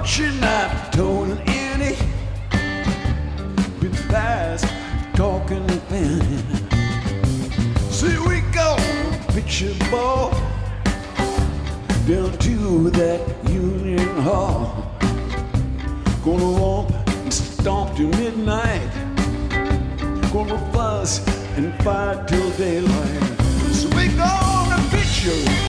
She's not told any bit fast talking and fanning. See, we go picture ball down to that Union Hall. Gonna walk and stomp till midnight. Gonna fuss and fight till daylight. So we gonna picture